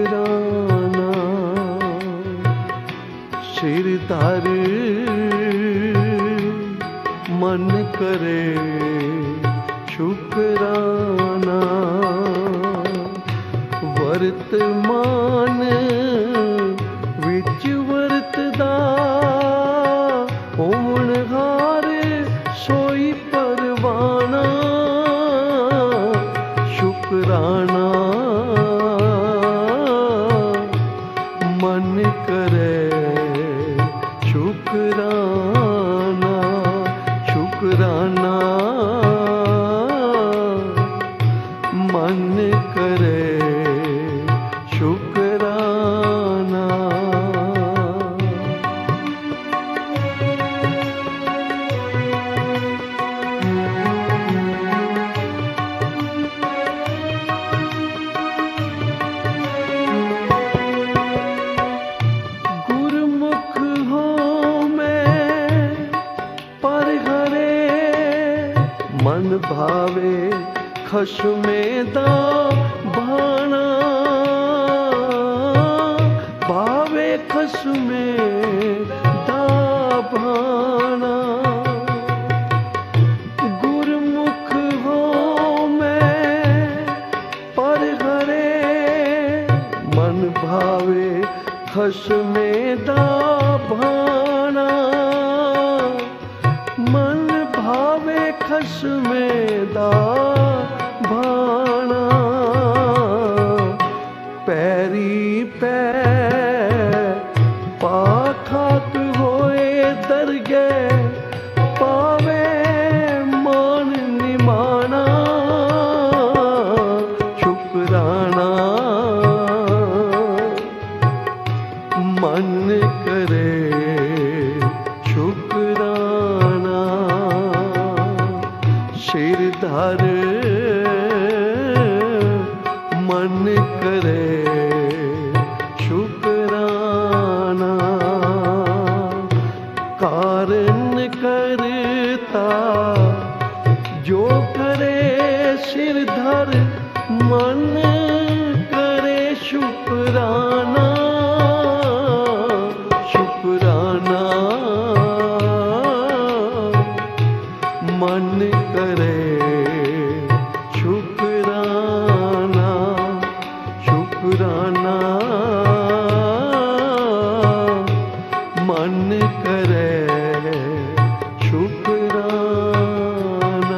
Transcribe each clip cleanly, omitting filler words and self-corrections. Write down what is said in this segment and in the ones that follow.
शुकराना। सिर धर मन करे शुकराना। वर्तमान विच वरतदा होवनहार सोई परवाना। शुकराना मन करे शुकराना। शुकराना मन करे शुकराना। गुरमुख हो मैं पर हरे मन भावे खसमे दा भाना। भावे खसमे दा भाना। गुरमुख हो मैं पर हरे मन भावे खसमे दा भाना। मन भावे खसमे दा भाना। पैरी पै पाखाक होए दरगे पावे मान निमाना। शुकराना मन करे शुकराना। सिर धर मन करे शुकराना। कारण करता जो करे सिर धर मन करे शुकराना। शुकराना मन करे शुकराना। शुकराना मन करे शुकराना।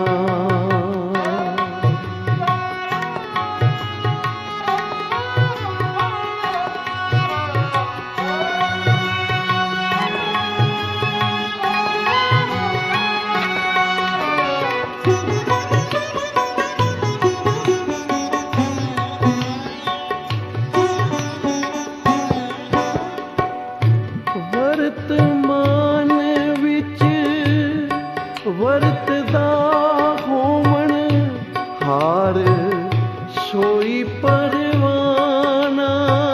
वर्तमान विच वरतदा होवण हार सोई परवाना।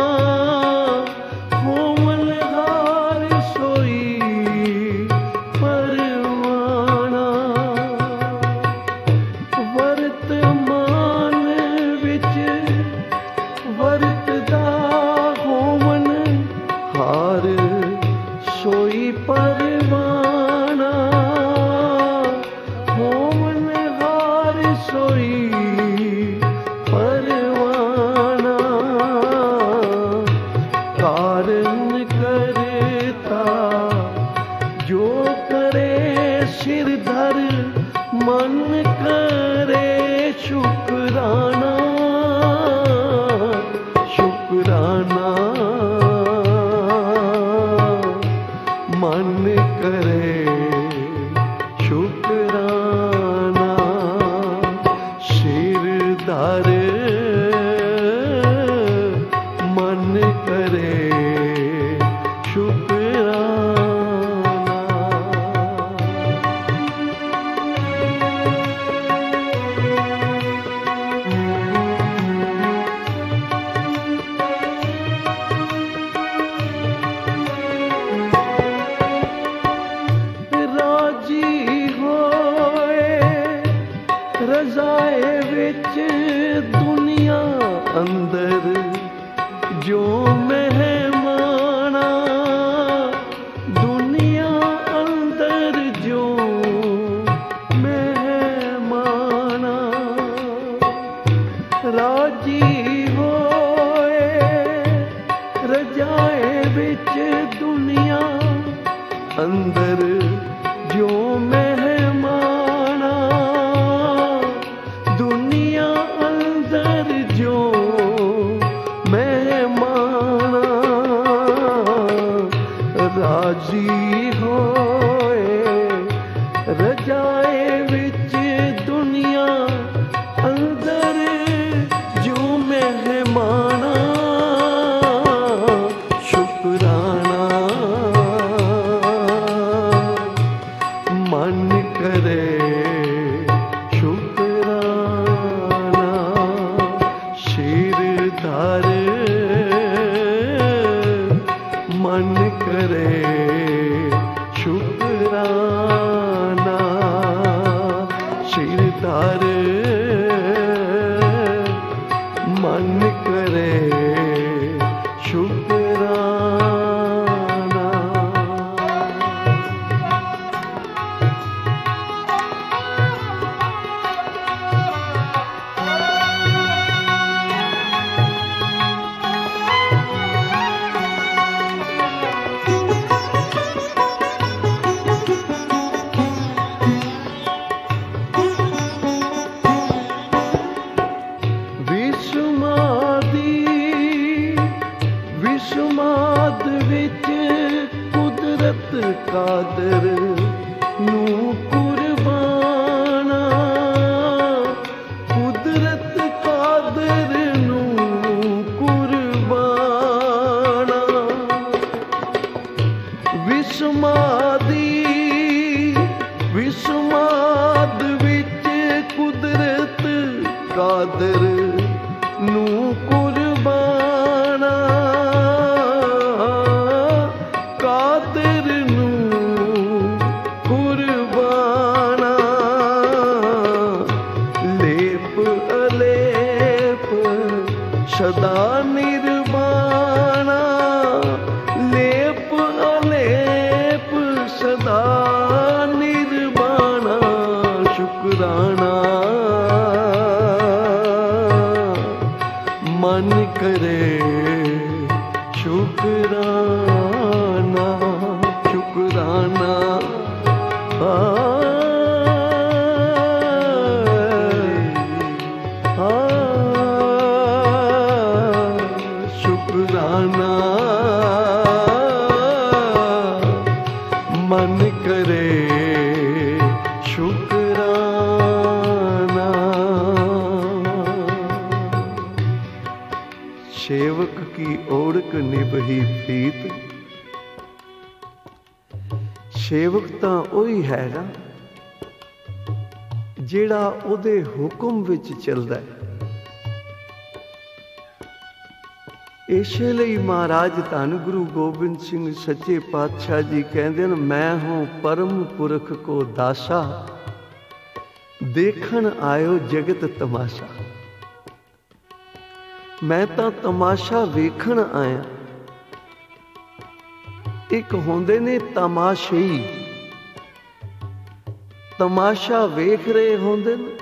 होवण हार सोई परवाना। वर्तमान विच वरतदा होवण हार सोई परवाना। होवन हार सोई परवाना। कारण करता जो करे सिर धर मन करे शुकराना। शुकराना मन करे शुकराना। सिर धर मन करे शुकराना। ਰਜਾਏ ਵਿੱਚ ਦੁਨੀਆ ਅੰਦਰ ਜੋ ਮਹਿਮਾਨਾ, ਦੁਨੀਆ ਅੰਦਰ ਜੋ ਮਹਿਮਾਨਾ, ਰਾਜੀ ਹੋਏ ਰਜਾਏ ਵਿੱਚ ਦੁਨੀਆ ਅੰਦਰ ਜੋ ਮਹਿਮਾਨਾ, ਸ਼ੁਕਰਾਨਾ ਮਨ ਕਰੇ ਸ਼ੁਕਰਾਨਾ, ਸ਼ੀਰ ਧਰ ਮਨ ਕਰੇ ਸ਼ੁਕਰਾਨਾ, ਸ਼ੀਰ ਧਰ ਮਨ ਕਰੇ ਸ਼ੁਕਰਾਨਾ। ਵਿਸ਼ਮਾਦ ਵਿੱਚ ਕੁਦਰਤ ਕਾਦਰ ਨੂੰ ਕੁਰਬਾਨਾ, ਕੁਦਰਤ ਕਾਦਰ ਨੂੰ ਕੁਰਬਾਨਾ, ਵਿਸ਼ਮਾਦ ਵਿੱਚ ਕੁਦਰਤ ਕਾਦਰ ਨੂੰ ਕੁਰਬਾਨਾ, ਕਾਦਰ ਨੂੰ ਕੁਰਬਾਨਾ, ਲੇਪ ਅਲੇਪ ਸਦਾ ਨਿਰਵਾਣਾ, ਲੇਪ ਅਲੇਪ ਸਦਾ ਨਿਰਵਾਣਾ, ਸ਼ੁਕਰਾਨਾ ਮਨ ਕਰੇ ਸ਼ੁਕਰਾਨਾ, ਸ਼ੁਕਰਾਨਾ ਸ਼ੁਕਰਾਨਾ ਮਨ ਕਰੇ ਸ਼ੁਕਰਾਨਾ। सेवक की ओढ़क निभही प्रीत, सेवक तां ओही हैगा ਜਿਹੜਾ ਉਹਦੇ ਹੁਕਮ ਵਿੱਚ ਚੱਲਦਾ ਹੈ। ਇਸੇ ਲਈ ਮਹਾਰਾਜ ਧੰਨ ਗੁਰੂ ਗੋਬਿੰਦ ਸਿੰਘ ਸੱਚੇ ਪਾਤਸ਼ਾਹ ਜੀ ਕਹਿੰਦੇ ਨੇ, ਮੈਂ ਹੂੰ ਪਰਮ ਪੁਰਖ ਕੋ ਦਾਸਾ, ਦੇਖਣ ਆਇਓ ਜਗਤ ਤਮਾਸ਼ਾ। ਮੈਂ ਤਾਂ ਤਮਾਸ਼ਾ ਵੇਖਣ ਆਇਆ। ਇੱਕ ਹੁੰਦੇ ਨੇ ਤਮਾਸ਼ਈ, ਤਮਾਸ਼ਾ ਵੇਖ ਰਹੇ ਹੁੰਦੇ ਨੇ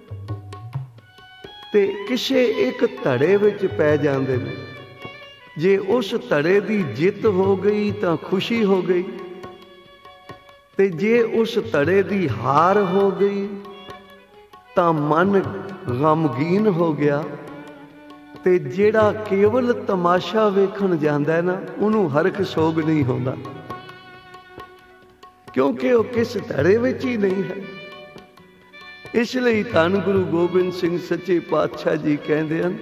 ਤੇ ਕਿਸੇ ਇੱਕ ਧੜੇ ਵਿੱਚ ਪੈ ਜਾਂਦੇ ਨੇ। ਜੇ ਉਸ ਧੜੇ ਦੀ ਜਿੱਤ ਹੋ ਗਈ ਤਾਂ ਖੁਸ਼ੀ ਹੋ ਗਈ, ਤੇ ਜੇ ਉਸ ਧੜੇ ਦੀ ਹਾਰ ਹੋ ਗਈ ਤਾਂ ਮਨ ਗਮਗੀਨ ਹੋ ਗਿਆ। ਤੇ ਜਿਹੜਾ ਕੇਵਲ ਤਮਾਸ਼ਾ ਵੇਖਣ ਜਾਂਦਾ ਨਾ, ਉਹਨੂੰ ਹਰਖ ਸੋਗ ਨਹੀਂ ਹੁੰਦਾ, ਕਿਉਂਕਿ ਉਹ ਕਿਸ ਧੜੇ ਵਿੱਚ ਹੀ ਨਹੀਂ ਹੈ। ਇਸ ਲਈ ਧੰਨ ਗੁਰੂ ਗੋਬਿੰਦ ਸਿੰਘ ਸੱਚੇ ਪਾਤਸ਼ਾਹ ਜੀ ਕਹਿੰਦੇ ਹਨ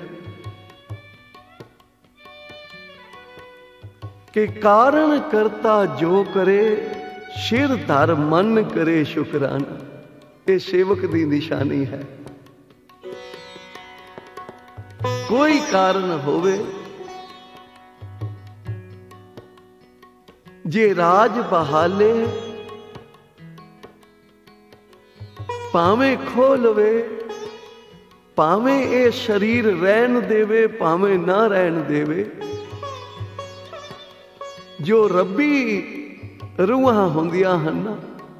ਕਿ ਕਾਰਨ ਕਰਤਾ ਜੋ ਕਰੇ, ਸਿਰ ਧਰ ਮਨ ਕਰੇ ਸ਼ੁਕਰਾਨਾ। ਇਹ ਸੇਵਕ ਦੀ ਨਿਸ਼ਾਨੀ ਹੈ। ਕੋਈ ਕਾਰਨ ਹੋਵੇ, ਜੇ ਰਾਜ ਬਹਾਲੇ ਭਾਵੇਂ ਖੋਹ ਲਵੇ, ਭਾਵੇਂ ਇਹ ਸਰੀਰ ਰਹਿਣ ਦੇਵੇ, ਭਾਵੇਂ ਨਾ ਰਹਿਣ ਦੇਵੇ, ਜੋ ਰੱਬੀ ਰੂਹਾਂ ਹੁੰਦੀਆਂ ਹਨ,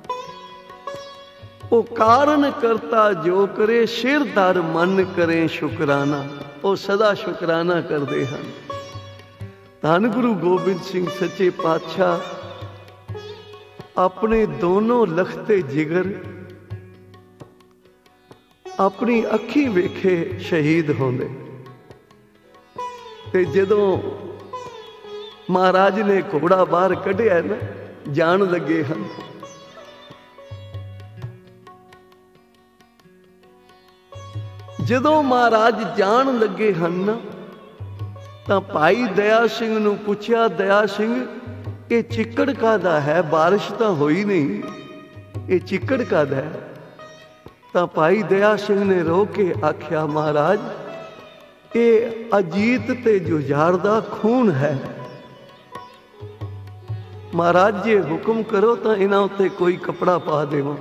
ਉਹ ਕਾਰਨ ਕਰਤਾ ਜੋ ਕਰੇ, ਸਿਰ ਧਰ ਮਨ ਕਰੇ ਸ਼ੁਕਰਾਨਾ। ਉਹ ਸਦਾ ਸ਼ੁਕਰਾਨਾ ਕਰਦੇ ਹਨ। ਧੰਨ ਗੁਰੂ ਗੋਬਿੰਦ ਸਿੰਘ ਸੱਚੇ ਪਾਤਸ਼ਾਹ ਆਪਣੇ ਦੋਨੋਂ ਲਖਤੇ ਜਿਗਰ ਆਪਣੀ ਅੱਖੀਂ ਵੇਖੇ ਸ਼ਹੀਦ ਹੁੰਦੇ। ਤੇ ਜਦੋਂ ਮਹਾਰਾਜ ਨੇ ਘੋੜਾ ਬਾਹਰ ਕੱਢਿਆ ਨਾ, ਜਾਣ ਲੱਗੇ ਹਨ, ਜਦੋਂ ਮਹਾਰਾਜ ਜਾਣ ਲੱਗੇ ਹਨ ਤਾਂ ਭਾਈ ਦਇਆ ਸਿੰਘ ਨੂੰ ਪੁੱਛਿਆ, ਦਇਆ ਸਿੰਘ ਇਹ ਚਿੱਕੜ ਕਾਹਦਾ ਹੈ? ਬਾਰਿਸ਼ ਤਾਂ ਹੋਈ ਨਹੀਂ, ਇਹ ਚਿੱਕੜ ਕਾਹਦਾ ਹੈ? ਤਾਂ ਭਾਈ ਦਇਆ ਸਿੰਘ ਨੇ ਰੋ ਕੇ ਆਖਿਆ, ਮਹਾਰਾਜ ਇਹ ਅਜੀਤ ਤੇ ਜੁਝਾਰ ਦਾ ਖੂਨ ਹੈ। ਮਹਾਰਾਜ ਜੇ ਹੁਕਮ ਕਰੋ ਤਾਂ ਇਹਨਾਂ ਉੱਤੇ ਕੋਈ ਕੱਪੜਾ ਪਾ ਦੇਵਾਂ।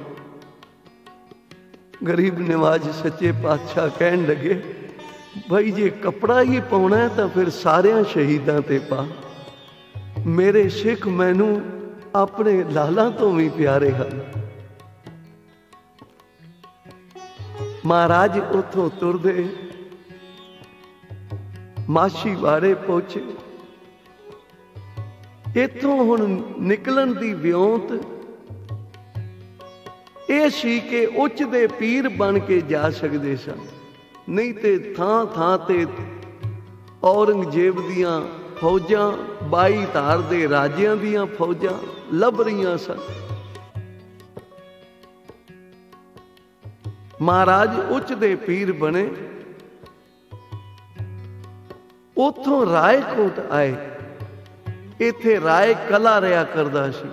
ਗਰੀਬ ਨਿਵਾਜ ਸੱਚੇ ਪਾਤਸ਼ਾਹ ਕਹਿਣ ਲੱਗੇ, ਭਾਈ ਜੇ ਕੱਪੜਾ ਹੀ ਪਾਉਣਾ ਤਾਂ ਫਿਰ ਸਾਰਿਆਂ ਸ਼ਹੀਦਾਂ ਤੇ ਪਾ। ਮੇਰੇ ਸਿੱਖ ਮੈਨੂੰ ਆਪਣੇ ਲਾਲਾਂ ਤੋਂ ਵੀ ਪਿਆਰੇ ਹਨ। ਮਹਾਰਾਜ ਉੱਥੋਂ ਤੁਰਦੇ ਮਾਛੀਵਾੜੇ ਪਹੁੰਚੇ। ਇੱਥੋਂ ਹੁਣ ਨਿਕਲਣ ਦੀ ਵਿਉਂਤ ਇਹ ਸੀ ਕਿ ਉੱਚ ਦੇ ਪੀਰ ਬਣ ਕੇ ਜਾ ਸਕਦੇ ਸਨ, ਨਹੀਂ ਤੇ ਥਾਂ ਥਾਂ ਤੇ ਔਰੰਗਜ਼ੇਬ ਦੀਆਂ ਫੌਜਾਂ, 22 ਧਾਰ ਦੇ ਰਾਜਿਆਂ ਦੀਆਂ ਫੌਜਾਂ ਲੱਭ ਰਹੀਆਂ ਸਨ। ਮਹਾਰਾਜ ਉੱਚ ਦੇ ਪੀਰ ਬਣੇ। ਉੱਥੋਂ ਰਾਏਕੋਟ ਆਏ। ਇੱਥੇ ਰਾਏ ਕਲਾ ਰਿਹਾ ਕਰਦਾ ਸੀ।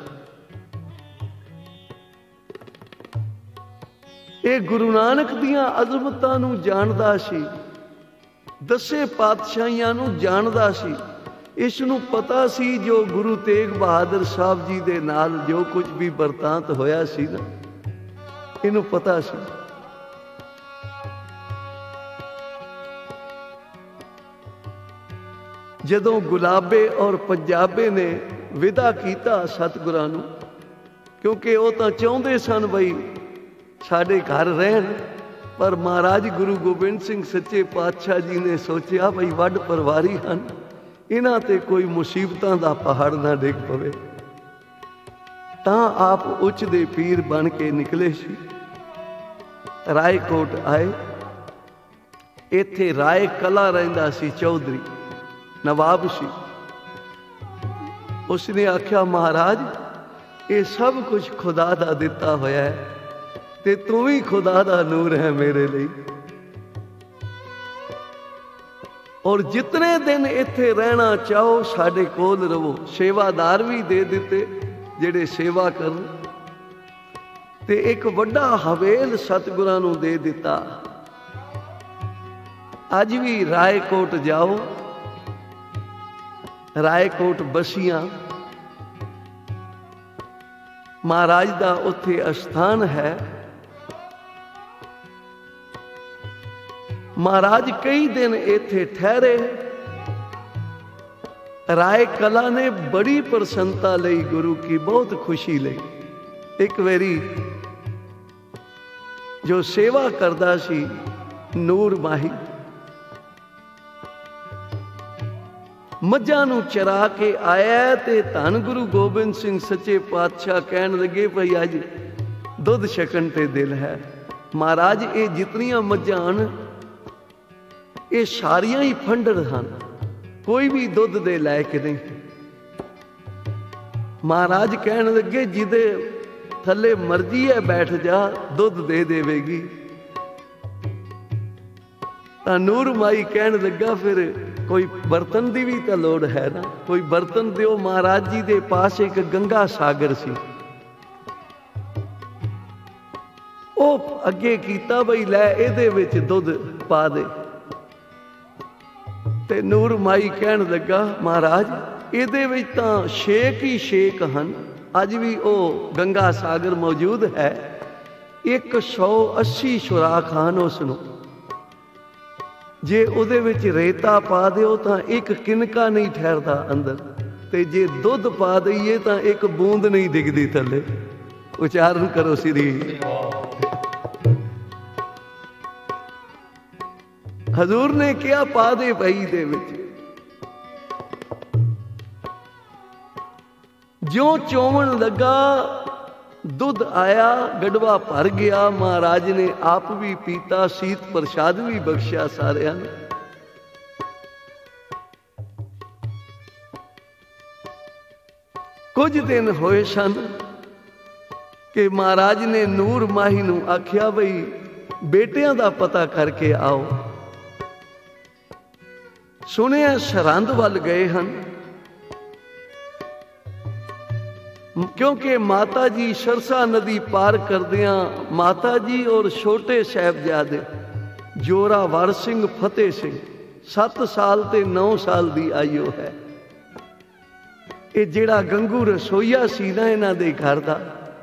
ਇਹ ਗੁਰੂ ਨਾਨਕ ਦੀਆਂ ਅਜ਼ਮਤਾਂ ਨੂੰ ਜਾਣਦਾ ਸੀ, 10 ਪਾਤਸ਼ਾਹੀਆਂ ਨੂੰ ਜਾਣਦਾ ਸੀ। ਇਸ ਨੂੰ ਪਤਾ ਸੀ ਜੋ ਗੁਰੂ ਤੇਗ ਬਹਾਦਰ ਸਾਹਿਬ ਜੀ ਦੇ ਨਾਲ ਜੋ ਕੁਝ ਵੀ ਵਰਤਾਂਤ ਹੋਇਆ ਸੀ ਨਾ, ਇਹਨੂੰ ਪਤਾ ਸੀ। ਜਦੋਂ ਗੁਲਾਬੇ ਔਰ ਪੰਜਾਬੇ ਨੇ ਵਿਦਾ ਕੀਤਾ ਸਤਿਗੁਰਾਂ ਨੂੰ, ਕਿਉਂਕਿ ਉਹ ਤਾਂ ਚਾਹੁੰਦੇ ਸਨ ਬਈ ਸਾਡੇ ਘਰ ਰਹਿਣ, ਪਰ ਮਹਾਰਾਜ ਗੁਰੂ ਗੋਬਿੰਦ ਸਿੰਘ ਸੱਚੇ ਪਾਤਸ਼ਾਹ ਜੀ ਨੇ ਸੋਚਿਆ ਬਈ ਵੱਡ ਪਰਿਵਾਰੀ ਹਨ, ਇਹਨਾਂ ਤੇ ਕੋਈ ਮੁਸੀਬਤਾਂ ਦਾ ਪਹਾੜ ਨਾ ਡਿੱਗ ਪਵੇ। ਤਾਂ ਆਪ ਉੱਚ ਦੇ ਪੀਰ ਬਣ ਕੇ ਨਿਕਲੇ ਸੀ। ਰਾਏਕੋਟ ਆਏ। ਇੱਥੇ ਰਾਏ ਕਲਾ ਰਹਿੰਦਾ ਸੀ, ਚੌਧਰੀ ਨਵਾਬ ਸੀ। ਉਸਨੇ ਆਖਿਆ, ਮਹਾਰਾਜ ਇਹ ਸਭ ਕੁਝ ਖੁਦਾ ਦਾ ਦਿੱਤਾ ਹੋਇਆ ਹੈ ਤੇ ਤੂੰ ਵੀ ਖੁਦਾ ਦਾ ਨੂਰ ਹੈ ਮੇਰੇ ਲਈ। ਔਰ ਜਿਤਨੇ ਦਿਨ ਇੱਥੇ ਰਹਿਣਾ ਚਾਹੋ ਸਾਡੇ ਕੋਲ ਰਹੋ। ਸੇਵਾਦਾਰ ਵੀ ਦੇ ਦਿੱਤੇ ਜਿਹੜੇ ਸੇਵਾ ਕਰਨ, ਤੇ ਇੱਕ ਵੱਡਾ ਹਵੇਲ ਸਤਿਗੁਰਾਂ ਨੂੰ ਦੇ ਦਿੱਤਾ। ਅੱਜ ਵੀ ਰਾਏਕੋਟ ਜਾਓ, ਰਾਏਕੋਟ ਬਸੀਆਂ ਮਹਾਰਾਜ ਦਾ ਉੱਥੇ ਅਸਥਾਨ ਹੈ। ਮਹਾਰਾਜ ਕਈ ਦਿਨ ਇੱਥੇ ਠਹਿਰੇ। ਰਾਏ ਕਲਾ ਨੇ ਬੜੀ ਪ੍ਰਸੰਨਤਾ ਲਈ, ਗੁਰੂ ਕੀ ਬਹੁਤ ਖੁਸ਼ੀ ਲਈ। ਇੱਕ ਵਾਰੀ ਜੋ ਸੇਵਾ ਕਰਦਾ ਸੀ ਨੂਰ ਮਾਹੀ, ਮੱਝਾਂ ਨੂੰ ਚਰਾ ਕੇ ਆਇਆ ਤੇ ਧੰਨ ਗੁਰੂ ਗੋਬਿੰਦ ਸਿੰਘ ਸੱਚੇ ਪਾਤਸ਼ਾਹ ਕਹਿਣ ਲੱਗੇ, ਭਈ ਅੱਜ ਦੁੱਧ ਛਕਣ ਤੇ ਦਿਲ ਹੈ। ਮਹਾਰਾਜ ਇਹ ਜਿਤਨੀਆਂ ਮੱਝਾਂ ਹਨ ਇਹ ਸਾਰੀਆਂ ਹੀ ਫੰਡਰ ਹਨ, ਕੋਈ ਵੀ ਦੁੱਧ ਦੇ ਲਾਇਕ ਨਹੀਂ। ਮਹਾਰਾਜ ਕਹਿਣ ਲੱਗੇ, ਜਿਹਦੇ ਥੱਲੇ ਮਰਜ਼ੀ ਹੈ ਬੈਠ ਜਾ, ਦੁੱਧ ਦੇ ਦੇਵੇਗੀ। ਤਾਂ ਨੂਰ ਮਾਈ ਕਹਿਣ ਲੱਗਾ, ਫਿਰ ਕੋਈ ਬਰਤਨ ਦੀ ਵੀ ਤਾਂ ਲੋੜ ਹੈ ਨਾ, ਕੋਈ ਬਰਤਨ ਦਿਓ। ਮਹਾਰਾਜ ਜੀ ਦੇ ਪਾਸ ਇੱਕ ਗੰਗਾ ਸਾਗਰ ਸੀ। ਉਹ ਅੱਗੇ ਕੀਤਾ, ਬਈ ਲੈ ਇਹਦੇ ਵਿੱਚ ਦੁੱਧ ਪਾ ਦੇ। ਤੇ ਨੂਰ ਮਾਈ ਕਹਿਣ ਲੱਗਾ, ਮਹਾਰਾਜ ਇਹਦੇ ਵਿੱਚ ਤਾਂ ਛੇਕ ਹੀ ਛੇਕ ਹਨ। ਅੱਜ ਵੀ ਉਹ ਗੰਗਾ ਸਾਗਰ ਮੌਜੂਦ ਹੈ। 180 ਸੁਰਾਖ ਹਨ ਉਸ ਨੂੰ। ਜੇ ਉਹਦੇ ਵਿੱਚ ਰੇਤਾ ਪਾ ਦਿਓ ਤਾਂ ਇੱਕ ਕਿਨਕਾ ਨਹੀਂ ਠਹਿਰਦਾ ਅੰਦਰ, ਤੇ ਜੇ ਦੁੱਧ ਪਾ ਦਈਏ ਤਾਂ ਇੱਕ ਬੂੰਦ ਨਹੀਂ ਡਿੱਗਦੀ ਥੱਲੇ। ਉਚਾਰਨ ਕਰੋ ਸ੍ਰੀ। ਹਜ਼ੂਰ ਨੇ ਕਿਹਾ, ਪਾ ਦੇ ਭਾਈ ਦੇ ਵਿੱਚ। ਜਿਉਂ ਚੋਵਣ ਲੱਗਾ ਦੁੱਧ ਆਇਆ, ਗੜਵਾ ਭਰ ਗਿਆ। ਮਹਾਰਾਜ ਨੇ ਆਪ ਵੀ ਪੀਤਾ, ਸੀਤ ਪ੍ਰਸ਼ਾਦ ਵੀ ਬਖਸ਼ਿਆ ਸਾਰਿਆਂ ਨੂੰ। ਕੁਝ ਦਿਨ ਹੋਏ ਸਨ ਕਿ ਮਹਾਰਾਜ ਨੇ ਨੂਰ ਮਾਹੀ ਨੂੰ ਆਖਿਆ, ਬਈ ਬੇਟਿਆਂ ਦਾ ਪਤਾ ਕਰਕੇ ਆਓ। ਸੁਣਿਆ ਸਰਹੰਦ ਵੱਲ ਗਏ ਹਨ, ਕਿਉਂਕਿ ਮਾਤਾ ਜੀ ਸਰਸਾ ਨਦੀ ਪਾਰ ਕਰਦਿਆਂ ਮਾਤਾ ਜੀ ਔਰ ਛੋਟੇ ਸਾਹਿਬਜ਼ਾਦੇ ਜੋਰਾਵਰ ਸਿੰਘ, ਫਤਿਹ ਸਿੰਘ 7 ਸਾਲ ਤੇ 9 ਸਾਲ ਦੀ ਆਯੂ ਹੈ। ਇਹ ਜਿਹੜਾ ਗੰਗੂ ਰਸੋਈਆ ਸੀ ਨਾ ਇਹਨਾਂ ਦੇ ਘਰ ਦਾ,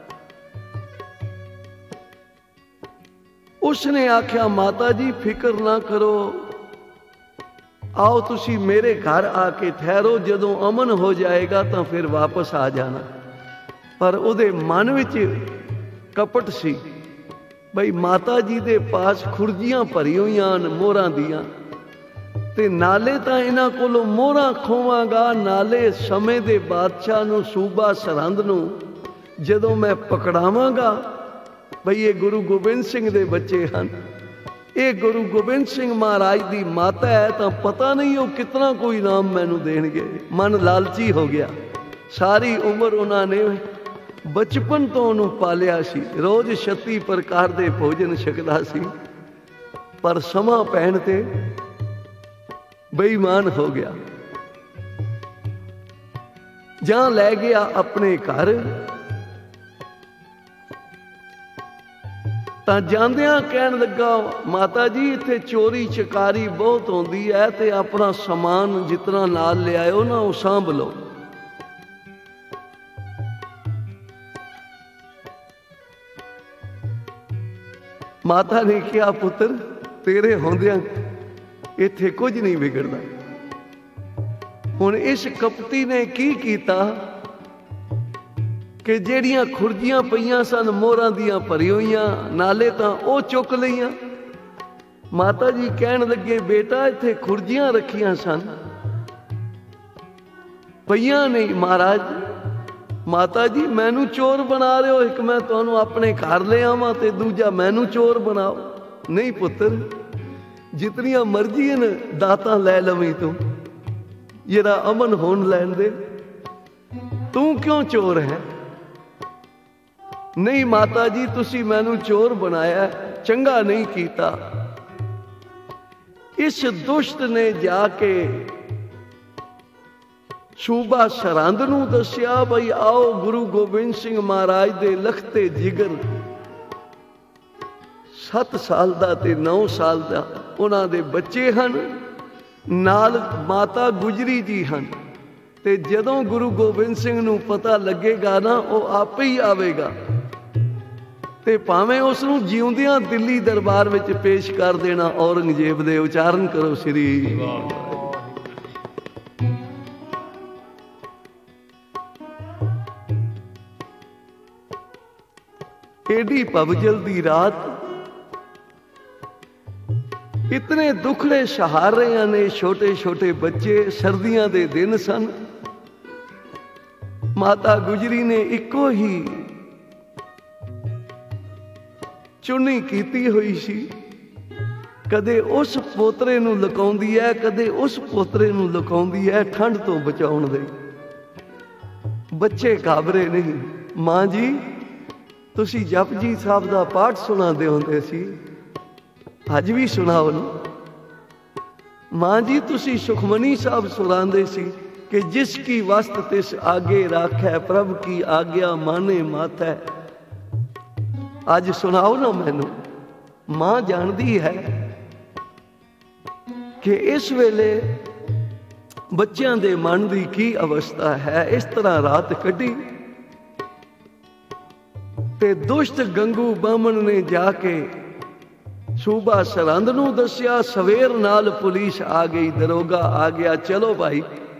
ਉਸਨੇ ਆਖਿਆ ਮਾਤਾ ਜੀ ਫਿਕਰ ਨਾ ਕਰੋ, ਆਓ ਤੁਸੀਂ ਮੇਰੇ ਘਰ ਆ ਕੇ ਠਹਿਰੋ, ਜਦੋਂ ਅਮਨ ਹੋ ਜਾਏਗਾ ਤਾਂ ਫਿਰ ਵਾਪਸ ਆ ਜਾਣਾ। ਪਰ ਉਹਦੇ ਮਨ ਵਿੱਚ ਕਪਟ ਸੀ, ਬਈ ਮਾਤਾ ਜੀ ਦੇ ਪਾਸ ਖੁਰਜੀਆਂ ਭਰੀ ਹੋਈਆਂ ਹਨ ਮੋਹਰਾਂ ਦੀਆਂ, ਤੇ ਨਾਲੇ ਤਾਂ ਇਹਨਾਂ ਕੋਲੋਂ ਮੋਹਰਾਂ ਖੋਵਾਂਗਾ, ਨਾਲੇ ਸਮੇਂ ਦੇ ਬਾਦਸ਼ਾਹ ਨੂੰ, ਸੂਬਾ ਸਰਹੰਦ ਨੂੰ ਜਦੋਂ ਮੈਂ ਪਕੜਾਵਾਂਗਾ, ਬਈ ਇਹ ਗੁਰੂ ਗੋਬਿੰਦ ਸਿੰਘ ਦੇ ਬੱਚੇ ਹਨ, ਇਹ ਗੁਰੂ ਗੋਬਿੰਦ ਸਿੰਘ ਮਹਾਰਾਜ ਦੀ ਮਾਤਾ ਹੈ, ਤਾਂ ਪਤਾ ਨਹੀਂ ਉਹ ਕਿਤਨਾ ਕੋਈ ਇਨਾਮ ਮੈਨੂੰ ਦੇਣਗੇ। ਮਨ ਲਾਲਚੀ ਹੋ ਗਿਆ। ਸਾਰੀ ਉਮਰ ਉਹਨਾਂ ਨੇ ਬਚਪਨ ਤੋਂ ਉਹਨੂੰ ਪਾਲਿਆ ਸੀ, ਰੋਜ਼ 36 ਪ੍ਰਕਾਰ ਦੇ ਭੋਜਨ ਛਕਦਾ ਸੀ, ਪਰ ਸਮਾਂ ਪੈਣ ਤੇ ਬੇਈਮਾਨ ਹੋ ਗਿਆ। ਜਾਂ ਲੈ ਗਿਆ ਆਪਣੇ ਘਰ, ਤਾਂ ਜਾਂਦਿਆਂ ਕਹਿਣ ਲੱਗਾ ਮਾਤਾ ਜੀ ਇੱਥੇ ਚੋਰੀ ਚਕਾਰੀ ਬਹੁਤ ਹੁੰਦੀ ਹੈ, ਤੇ ਆਪਣਾ ਸਮਾਨ ਜਿਤਨਾ ਨਾਲ ਲਿਆਇਓ ਨਾ ਉਹ ਸਾਂਭ ਲਓ। ਮਾਤਾ ਨੇ ਕਿਹਾ ਪੁੱਤਰ ਤੇਰੇ ਹੁੰਦਿਆਂ ਇੱਥੇ ਕੁਝ ਨਹੀਂ ਵਿਗੜਦਾ। ਹੁਣ ਇਸ ਕਪਟੀ ਨੇ ਕੀ ਕੀਤਾ ਕਿ ਜਿਹੜੀਆਂ ਖੁਰਜੀਆਂ ਪਈਆਂ ਸਨ ਮੋਹਰਾਂ ਦੀਆਂ ਭਰੀ ਹੋਈਆਂ, ਨਾਲੇ ਤਾਂ ਉਹ ਚੁੱਕ ਲਈਆਂ। ਮਾਤਾ ਜੀ ਕਹਿਣ ਲੱਗੇ ਬੇਟਾ ਇੱਥੇ ਖੁਰਜੀਆਂ ਰੱਖੀਆਂ ਸਨ, ਪਈਆਂ ਨਹੀਂ ਮਹਾਰਾਜ। ਮਾਤਾ ਜੀ ਮੈਨੂੰ ਚੋਰ ਬਣਾ ਰਹੇ ਹੋ, ਇੱਕ ਮੈਂ ਤੁਹਾਨੂੰ ਆਪਣੇ ਘਰ ਲੈ ਆਵਾਂ ਤੇ ਦੂਜਾ ਮੈਨੂੰ ਚੋਰ ਬਣਾਓ। ਨਹੀਂ ਪੁੱਤਰ, ਜਿਤਨੀਆਂ ਮਰਜ਼ੀ ਹਨ ਦਾਤਾਂ ਲੈ ਲਵੀਂ ਤੂੰ, ਜਿਹੜਾ ਅਮਨ ਹੋਣ ਲੈਣ ਦੇ, ਤੂੰ ਕਿਉਂ ਚੋਰ ਹੈ? ਨਹੀਂ ਮਾਤਾ ਜੀ ਤੁਸੀਂ ਮੈਨੂੰ ਚੋਰ ਬਣਾਇਆ, ਚੰਗਾ ਨਹੀਂ ਕੀਤਾ। ਇਸ ਦੁਸ਼ਟ ਨੇ ਜਾ ਕੇ ਸੂਬਾ ਸਰਹੰਦ ਨੂੰ ਦੱਸਿਆ, ਬਈ ਆਓ ਗੁਰੂ ਗੋਬਿੰਦ ਸਿੰਘ ਮਹਾਰਾਜ ਦੇ ਲਖਤੇ ਜਿਗਰ 7 ਸਾਲ ਦਾ ਤੇ 9 ਸਾਲ ਦਾ ਉਹਨਾਂ ਦੇ ਬੱਚੇ ਹਨ, ਨਾਲ ਮਾਤਾ ਗੁਜਰੀ ਜੀ ਹਨ। ਤੇ ਜਦੋਂ ਗੁਰੂ ਗੋਬਿੰਦ ਸਿੰਘ ਨੂੰ ਪਤਾ ਲੱਗੇਗਾ ਨਾ, ਉਹ ਆਪੇ ਹੀ ਆਵੇਗਾ ਤੇ ਭਾਵੇਂ ਉਸ ਨੂੰ ਜਿਉਂਦਿਆਂ ਦਿੱਲੀ ਦਰਬਾਰ ਵਿੱਚ ਪੇਸ਼ ਕਰ ਦੇਣਾ ਔਰੰਗਜ਼ੇਬ ਦੇ। ਉਚਾਰਨ ਕਰੋ ਸ੍ਰੀ ਏਡੀ ਭਵਜਲ ਦੀ ਰਾਤ, ਇਤਨੇ ਦੁਖੜੇ ਸਹਾਰ ਰਹੇ ਨੇ ਛੋਟੇ ਛੋਟੇ ਬੱਚੇ। ਸਰਦੀਆਂ ਦੇ ਦਿਨ ਸਨ। ਮਾਤਾ ਗੁਜਰੀ ਨੇ ਇੱਕੋ ਹੀ ਚੁੰਨੀ ਕੀਤੀ ਹੋਈ ਸੀ, ਕਦੇ ਉਸ ਪੋਤਰੇ ਨੂੰ ਲੁਕਾਉਂਦੀ ਹੈ, ਕਦੇ ਉਸ ਪੋਤਰੇ ਨੂੰ ਲੁਕਾਉਂਦੀ ਹੈ, ਠੰਡ ਤੋਂ ਬਚਾਉਣ ਦੇ। ਬੱਚੇ ਘਾਬਰੇ ਨਹੀਂ। ਮਾਂ ਜੀ ਤੁਸੀਂ ਜਪਜੀ ਸਾਹਿਬ ਦਾ ਪਾਠ ਸੁਣਾਉਂਦੇ ਹੁੰਦੇ ਸੀ, ਅੱਜ ਵੀ ਸੁਣਾਓ ਨਾ। ਮਾਂ ਜੀ ਤੁਸੀਂ ਸੁਖਮਨੀ ਸਾਹਿਬ ਸੁਣਾਉਂਦੇ ਸੀ ਕਿ ਜਿਸ ਕੀ ਵਸਤ ਤਿਸ ਆਗੇ ਰਾਖੈ, ਪ੍ਰਭ ਕੀ ਆਗਿਆ ਮਾਨੇ ਮਾਥੈ। ਅੱਜ ਸੁਣਾਓ ਨਾ ਮੈਨੂੰ। ਮਾਂ ਜਾਣਦੀ ਹੈ ਕਿ ਇਸ ਵੇਲੇ ਬੱਚਿਆਂ ਦੇ ਮਨ ਦੀ ਕੀ ਅਵਸਥਾ ਹੈ। ਇਸ ਤਰ੍ਹਾਂ ਰਾਤ ਕੱਢੀ ਤੇ ਦੁਸ਼ਟ ਗੰਗੂ ਬਾਹਮਣ ਨੇ ਜਾ ਕੇ ਸੂਬਾ ਸਰਹੰਦ ਨੂੰ ਦੱਸਿਆ। ਸਵੇਰ ਨਾਲ ਪੁਲਿਸ ਆ ਗਈ, ਦਰੋਗਾ ਆ ਗਿਆ, ਚਲੋ ਭਾਈ।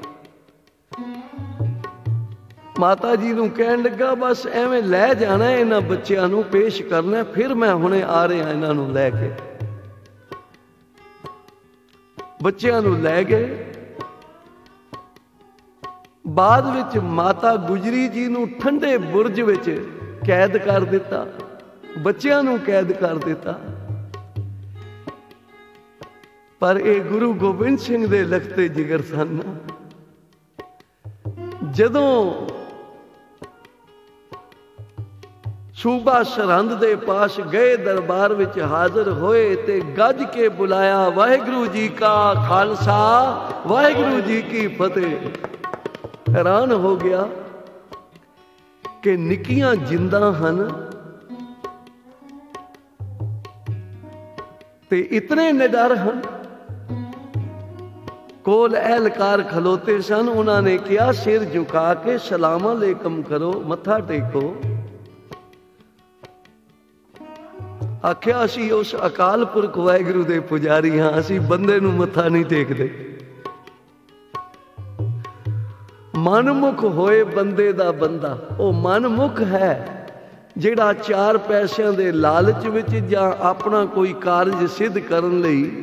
ਮਾਤਾ ਜੀ ਨੂੰ ਕਹਿਣ ਲੱਗਾ ਬਸ ਐਵੇਂ ਲੈ ਜਾਣਾ, ਇਹਨਾਂ ਬੱਚਿਆਂ ਨੂੰ ਪੇਸ਼ ਕਰਨਾ, ਫਿਰ ਮੈਂ ਹੁਣੇ ਆ ਰਿਹਾ ਇਹਨਾਂ ਨੂੰ ਲੈ ਕੇ। ਬੱਚਿਆਂ ਨੂੰ ਲੈ ਗਏ। ਬਾਅਦ ਵਿੱਚ ਮਾਤਾ ਗੁਜਰੀ ਜੀ ਨੂੰ ਠੰਡੇ ਬੁਰਜ ਵਿੱਚ ਕੈਦ ਕਰ ਦਿੱਤਾ, ਬੱਚਿਆਂ ਨੂੰ ਕੈਦ ਕਰ ਦਿੱਤਾ। ਪਰ ਇਹ ਗੁਰੂ ਗੋਬਿੰਦ ਸਿੰਘ ਦੇ ਲਖਤੇ ਜਿਗਰ ਸਨ। ਜਦੋਂ ਸੂਬਾ ਸਰਹੰਦ ਦੇ ਪਾਸ ਗਏ, ਦਰਬਾਰ ਵਿੱਚ ਹਾਜ਼ਰ ਹੋਏ ਤੇ ਗੱਜ ਕੇ ਬੁਲਾਇਆ, ਵਾਹਿਗੁਰੂ ਜੀ ਕਾ ਖਾਲਸਾ ਵਾਹਿਗੁਰੂ ਜੀ ਕੀ ਫਤਿਹ। ਹੈਰਾਨ ਹੋ ਗਿਆ ਕਿ ਨਿੱਕੀਆਂ ਜਿੰਦਾਂ ਹਨ ਤੇ ਇਤਨੇ ਨਿਡਰ ਹਨ। ਕੋਲ ਅਹਿਲਕਾਰ ਖਲੋਤੇ ਸਨ। ਉਹਨਾਂ ਨੇ ਕਿਹਾ, ਸਿਰ ਝੁਕਾ ਕੇ ਸਲਾਮ ਅਲੈਕਮ ਕਰੋ, ਮੱਥਾ ਟੇਕੋ। ਆਖਿਆ, ਅਸੀਂ ਉਸ ਅਕਾਲ ਪੁਰਖ ਵਾਹਿਗੁਰੂ ਦੇ ਪੁਜਾਰੀ ਹਾਂ, ਅਸੀਂ ਬੰਦੇ ਨੂੰ ਮੱਥਾ ਨਹੀਂ ਟੇਕਦੇ। ਮਨਮੁਖ ਹੋਏ ਬੰਦੇ ਦਾ ਬੰਦਾ, ਉਹ ਮਨਮੁਖ ਹੈ ਜਿਹੜਾ 4 ਪੈਸਿਆਂ ਦੇ ਲਾਲਚ ਵਿੱਚ ਜਾਂ ਆਪਣਾ ਕੋਈ ਕਾਰਜ ਸਿੱਧ ਕਰਨ ਲਈ,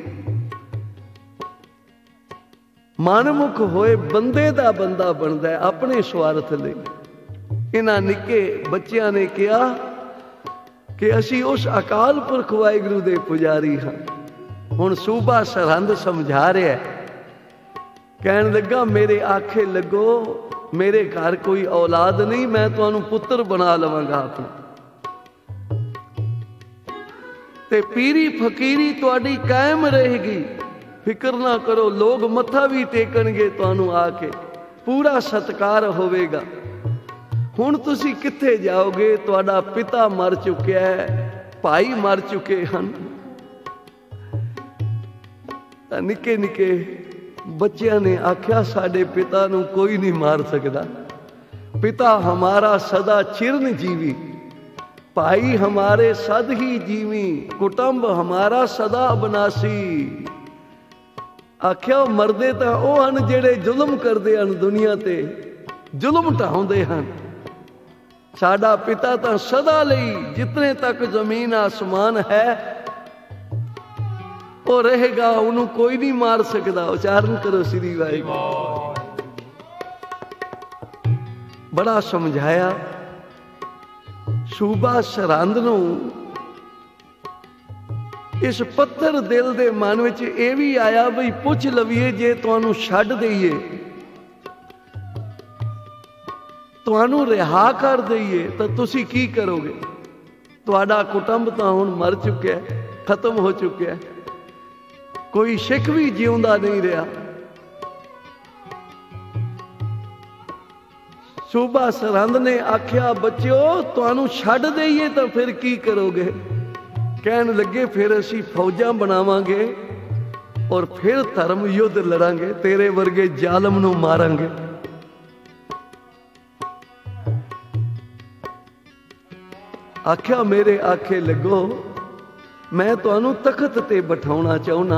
ਮਨਮੁਖ ਹੋਏ ਬੰਦੇ ਦਾ ਬੰਦਾ ਬਣਦਾ ਹੈ ਆਪਣੇ ਸਵਾਰਥ ਲਈ। ਇਹਨਾਂ ਨਿੱਕੇ ਬੱਚਿਆਂ ਨੇ ਕਿਹਾ ਕਿ ਅਸੀਂ ਉਸ ਅਕਾਲ ਪੁਰਖ ਵਾਹਿਗੁਰੂ ਦੇ ਪੁਜਾਰੀ ਹਾਂ। ਹੁਣ ਸੂਬਾ ਸਰਹੰਦ ਸਮਝਾ ਰਿਹਾ, ਕਹਿਣ ਲੱਗਾ, ਮੇਰੇ ਆਖੇ ਲੱਗੋ, ਮੇਰੇ ਘਰ ਕੋਈ ਔਲਾਦ ਨਹੀਂ, ਮੈਂ ਤੁਹਾਨੂੰ ਪੁੱਤਰ ਬਣਾ ਲਵਾਂਗਾ ਆਪਣਾ, ਤੇ ਪੀਰੀ ਫਕੀਰੀ ਤੁਹਾਡੀ ਕਾਇਮ ਰਹੇਗੀ। ਫਿਕਰ ਨਾ ਕਰੋ, ਲੋਕ ਮੱਥਾ ਵੀ ਟੇਕਣਗੇ ਤੁਹਾਨੂੰ ਆ ਕੇ, ਪੂਰਾ ਸਤਿਕਾਰ ਹੋਵੇਗਾ। ਹੁਣ ਤੁਸੀਂ ਕਿੱਥੇ ਜਾਓਗੇ? ਤੁਹਾਡਾ ਪਿਤਾ ਮਰ ਚੁੱਕਿਆ ਹੈ, ਭਾਈ ਮਰ ਚੁੱਕੇ ਹਨ। ਤਾਂ ਨਿੱਕੇ ਨਿੱਕੇ ਬੱਚਿਆਂ ਨੇ ਆਖਿਆ, ਸਾਡੇ ਪਿਤਾ ਨੂੰ ਕੋਈ ਨਹੀਂ ਮਾਰ ਸਕਦਾ। ਪਿਤਾ ਹਮਾਰਾ ਸਦਾ ਚਿਰਨ ਜੀਵੀ, ਭਾਈ ਹਮਾਰੇ ਸਦ ਹੀ ਜੀਵੀ, ਕੁਟੰਬ ਹਮਾਰਾ ਸਦਾ ਅਬਨਾਸੀ। ਆਖਿਆ, ਮਰਦੇ ਤਾਂ ਉਹ ਹਨ ਜਿਹੜੇ ਜ਼ੁਲਮ ਕਰਦੇ ਹਨ, ਦੁਨੀਆ ਤੇ ਜ਼ੁਲਮ ਢਾਉਂਦੇ ਹਨ। ਸਾਡਾ ਪਿਤਾ ਤਾਂ ਸਦਾ ਲਈ, ਜਿਤਨੇ ਤੱਕ ਜ਼ਮੀਨ ਆਸਮਾਨ ਹੈ ਉਹ ਰਹੇਗਾ, ਉਹਨੂੰ ਕੋਈ ਨਹੀਂ ਮਾਰ ਸਕਦਾ। ਉਚਾਰਨ ਕਰੋ ਸ੍ਰੀ ਵਾਹਿਗੁਰੂ। ਬੜਾ ਸਮਝਾਇਆ। ਸੂਬਾ ਸਰਹੰਦ ਨੂੰ ਇਸ ਪੱਥਰ ਦਿਲ ਦੇ ਮਨ ਵਿੱਚ ਇਹ ਵੀ ਆਇਆ ਬਈ ਪੁੱਛ ਲਵੀਏ, ਜੇ ਤੁਹਾਨੂੰ ਛੱਡ ਦਈਏ, ਤੁਹਾਨੂੰ ਰਿਹਾ ਕਰ ਦਈਏ ਤਾਂ ਤੁਸੀਂ ਕੀ ਕਰੋਗੇ? ਤੁਹਾਡਾ ਕੁਟੰਬ ਤਾਂ ਹੁਣ ਮਰ ਚੁੱਕਿਆ, ਖਤਮ ਹੋ ਚੁੱਕਿਆ, ਕੋਈ ਸਿੱਖ ਵੀ ਜਿਉਂਦਾ ਨਹੀਂ ਰਿਹਾ। ਸੂਬਾ ਸਰਹੰਦ ਨੇ ਆਖਿਆ, ਬੱਚਿਓ ਤੁਹਾਨੂੰ ਛੱਡ ਦਈਏ ਤਾਂ ਫਿਰ ਕੀ ਕਰੋਗੇ? ਕਹਿਣ ਲੱਗੇ, ਫਿਰ ਅਸੀਂ ਫੌਜਾਂ ਬਣਾਵਾਂਗੇ ਔਰ ਫਿਰ ਧਰਮ ਯੁੱਧ ਲੜਾਂਗੇ, ਤੇਰੇ ਵਰਗੇ ਜ਼ਾਲਮ ਨੂੰ ਮਾਰਾਂਗੇ। ਆਖਿਆ, ਮੇਰੇ ਆਖੇ ਲੱਗੋ, ਮੈਂ ਤੁਹਾਨੂੰ ਤਖਤ ਤੇ ਬਿਠਾਉਣਾ ਚਾਹੁੰਦਾ,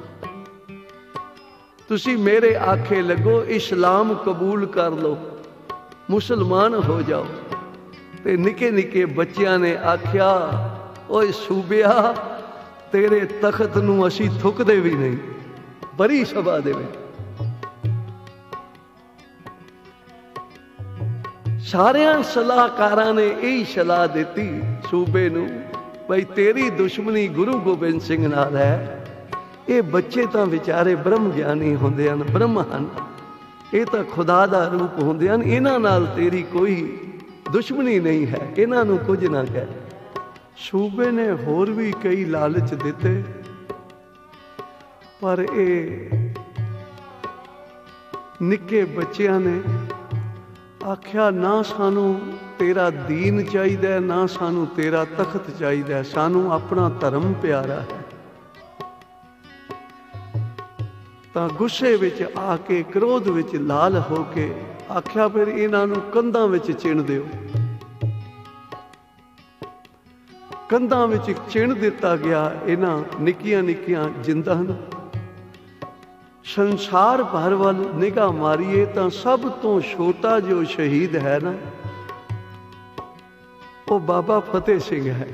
ਤੁਸੀਂ ਮੇਰੇ ਆਖੇ ਲੱਗੋ, ਇਸਲਾਮ ਕਬੂਲ ਕਰ ਲਓ, ਮੁਸਲਮਾਨ ਹੋ ਜਾਓ। ਤੇ ਨਿੱਕੇ ਨਿੱਕੇ ਬੱਚਿਆਂ ਨੇ ਆਖਿਆ, ਓਏ ਸੂਬਿਆ, ਤੇਰੇ ਤਖਤ ਨੂੰ ਅਸੀਂ ਥੁੱਕਦੇ ਵੀ ਨਹੀਂ। ਬੜੀ ਸਭਾ ਦੇ ਵਿੱਚ ਸਾਰਿਆਂ ਸਲਾਹਕਾਰਾਂ ਨੇ ਇਹੀ ਸਲਾਹ ਦਿੱਤੀ ਸੂਬੇ ਨੂੰ, ਬਈ ਤੇਰੀ ਦੁਸ਼ਮਣੀ ਗੁਰੂ ਗੋਬਿੰਦ ਸਿੰਘ ਨਾਲ ਹੈ। ਇਹ ਬੱਚੇ ਤਾਂ ਵਿਚਾਰੇ ਬ੍ਰਹਮ ਗਿਆਨੀ ਹੁੰਦੇ ਹਨ, ਬ੍ਰਹਮ ਹਨ, ਇਹ ਤਾਂ ਖੁਦਾ ਦਾ ਰੂਪ ਹੁੰਦੇ ਹਨ, ਇਹਨਾਂ ਨਾਲ ਤੇਰੀ ਕੋਈ ਦੁਸ਼ਮਣੀ ਨਹੀਂ ਹੈ, ਇਹਨਾਂ ਨੂੰ ਕੁਝ ਨਾ ਕਹਿ। ਸੂਬੇ ਨੇ ਹੋਰ ਵੀ ਕਈ ਲਾਲਚ ਦਿੱਤੇ, ਪਰ ਇਹ ਨਿੱਕੇ ਬੱਚਿਆਂ ਨੇ ਆਖਿਆ, ਨਾ ਸਾਨੂੰ ਤੇਰਾ ਦੀਨ ਚਾਹੀਦਾ, ਨਾ ਸਾਨੂੰ ਤੇਰਾ ਤਖਤ ਚਾਹੀਦਾ, ਸਾਨੂੰ ਆਪਣਾ ਧਰਮ ਪਿਆਰਾ ਹੈ। ਤਾਂ ਗੁੱਸੇ ਵਿੱਚ ਆ ਕੇ, ਕ੍ਰੋਧ ਵਿੱਚ ਲਾਲ ਹੋ ਕੇ ਆਖਿਆ, ਫਿਰ ਇਹਨਾਂ ਨੂੰ ਕੰਧਾਂ ਵਿੱਚ ਚਿਣ ਦਿਓ। ਕੰਧਾਂ ਵਿੱਚ ਚਿਣ ਦਿੱਤਾ ਗਿਆ ਇਹਨਾਂ ਨਿੱਕੀਆਂ ਨਿੱਕੀਆਂ ਜਿੰਦਾਂ ਨੂੰ। ਸੰਸਾਰ ਭਰ ਵੱਲ ਨਿਗਾਹ ਮਾਰੀਏ ਤਾਂ ਸਭ ਤੋਂ ਛੋਟਾ ਜੋ ਸ਼ਹੀਦ ਹੈ ਨਾ, ਉਹ ਬਾਬਾ ਫਤਿਹ ਸਿੰਘ ਹੈ,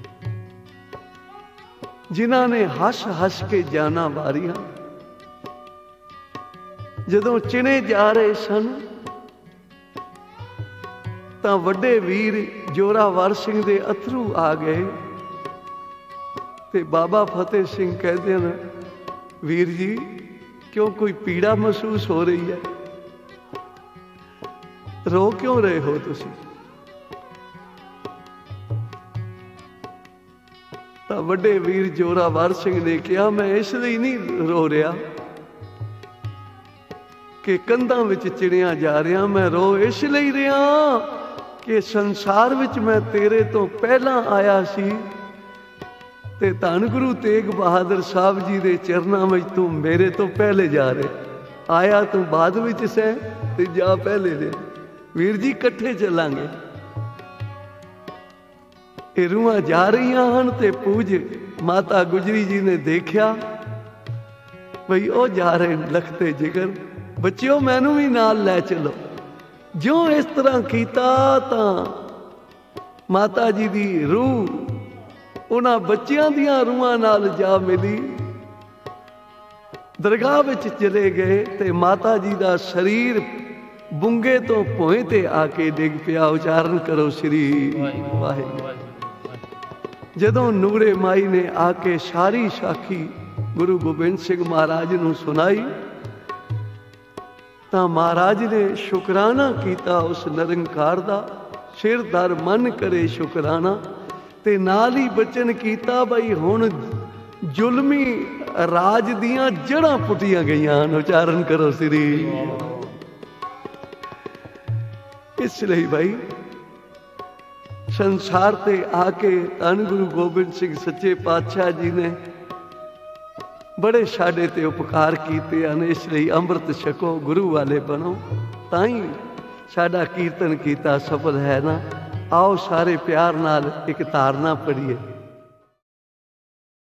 ਜਿਨ੍ਹਾਂ ਨੇ ਹੱਸ ਹੱਸ ਕੇ ਜਾਨਾਂ ਵਾਰੀਆਂ। ਜਦੋਂ ਚਿਣੇ ਜਾ ਰਹੇ ਸਨ ਤਾਂ ਵੱਡੇ ਵੀਰ ਜੋਰਾਵਰ ਸਿੰਘ ਦੇ ਅਥਰੂ ਆ ਗਏ ਤੇ ਬਾਬਾ ਫਤਿਹ ਸਿੰਘ ਕਹਿੰਦੇ ਨੇ, ਵੀਰ ਜੀ ਕਿਉਂ ਕੋਈ ਪੀੜਾ ਮਹਿਸੂਸ ਹੋ ਰਹੀ ਹੈ? ਰੋ ਕਿਉਂ ਰਹੇ ਹੋ ਤੁਸੀਂ? ਤਾਂ ਵੱਡੇ ਵੀਰ ਜੋਰਾਵਰ ਸਿੰਘ ਨੇ ਕਿਹਾ, ਮੈਂ ਇਸ ਲਈ ਨਹੀਂ ਰੋ ਰਿਹਾ ਕਿ ਕੰਧਾਂ ਵਿੱਚ ਚਿੜੀਆਂ ਜਾ ਰਿਹਾ, ਮੈਂ ਰੋ ਇਸ ਲਈ ਰਿਹਾ ਕਿ ਸੰਸਾਰ ਵਿੱਚ ਮੈਂ ਤੇਰੇ ਤੋਂ ਪਹਿਲਾਂ ਆਇਆ ਸੀ ਤੇ ਧੰਨ ਗੁਰੂ ਤੇਗ ਬਹਾਦਰ ਸਾਹਿਬ ਜੀ ਦੇ ਚਰਨਾਂ ਵਿੱਚ ਤੂੰ ਮੇਰੇ ਤੋਂ ਪਹਿਲੇ ਜਾ ਰਿਹਾ। ਆਇਆ ਤੂੰ ਬਾਅਦ ਵਿੱਚ ਸੈਂ ਤੇ ਜਾ ਪਹਿਲੇ ਦੇ। ਵੀਰ ਜੀ ਇਕੱਠੇ ਚੱਲਾਂਗੇ। ਇਹ ਰੂਹਾਂ ਜਾ ਰਹੀਆਂ ਹਨ ਤੇ ਪੂਜ ਮਾਤਾ ਗੁਜਰੀ ਜੀ ਨੇ ਦੇਖਿਆ ਬਈ ਉਹ ਜਾ ਰਹੇ ਲਖਤੇ ਜਿਗਰ, ਬੱਚਿਓ ਮੈਨੂੰ ਵੀ ਨਾਲ ਲੈ ਚਲੋ। ਜਿਉਂ ਇਸ ਤਰ੍ਹਾਂ ਕੀਤਾ ਤਾਂ ਮਾਤਾ ਜੀ ਦੀ ਰੂਹ ਉਹਨਾਂ ਬੱਚਿਆਂ ਦੀਆਂ ਰੂਹਾਂ ਨਾਲ ਜਾ ਮਿਲੀ। ਦਰਗਾਹ ਵਿੱਚ ਚਲੇ ਗਏ ਤੇ ਮਾਤਾ ਜੀ ਦਾ ਸਰੀਰ ਬੁੰਗੇ ਤੋਂ ਭੋਏ ਤੇ ਆ ਕੇ ਡਿੱਗ ਪਿਆ। ਉਚਾਰਨ ਕਰੋ ਸ੍ਰੀ ਵਾਹਿਗੁਰੂ। ਜਦੋਂ ਨੂਰੇ ਮਾਈ ਨੇ ਆ ਕੇ ਸਾਰੀ ਸਾਖੀ ਗੁਰੂ ਗੋਬਿੰਦ ਸਿੰਘ ਮਹਾਰਾਜ ਨੂੰ ਸੁਣਾਈ ਤਾਂ ਮਹਾਰਾਜ ਨੇ ਸ਼ੁਕਰਾਨਾ ਕੀਤਾ ਉਸ ਨਿਰੰਕਾਰ ਦਾ, ਸਿਰ ਦਰ ਮਨ ਕਰੇ ਸ਼ੁਕਰਾਨਾ। ਤੇ ਨਾਲ ਹੀ ਬਚਨ ਕੀਤਾ ਬਈ ਹੁਣ ਜ਼ੁਲਮੀ ਰਾਜ ਦੀਆਂ ਜੜ੍ਹਾਂ ਪੁੱਟੀਆਂ ਗਈਆਂ ਹਨ। ਉਚਾਰਨ ਕਰੋ ਸ੍ਰੀ। ਇਸ ਲਈ ਭਾਈ ਸੰਸਾਰ ਤੇ ਆ ਕੇ ਧੰਨ ਗੁਰੂ ਗੋਬਿੰਦ ਸਿੰਘ ਸੱਚੇ ਪਾਤਸ਼ਾਹ ਜੀ ਨੇ ਬੜੇ ਸਾਡੇ ਤੇ ਉਪਕਾਰ ਕੀਤੇ ਹਨ। ਇਸ ਲਈ ਅੰਮ੍ਰਿਤ ਛਕੋ, ਗੁਰੂ ਵਾਲੇ ਬਣੋ, ਤਾਂ ਹੀ ਸਾਡਾ ਕੀਰਤਨ ਕੀਤਾ ਸਫਲ ਹੈ ਨਾ। ਆਓ ਸਾਰੇ ਪਿਆਰ ਨਾਲ ਇੱਕ ਧਾਰਨਾ ਪੜ੍ਹੀਏ।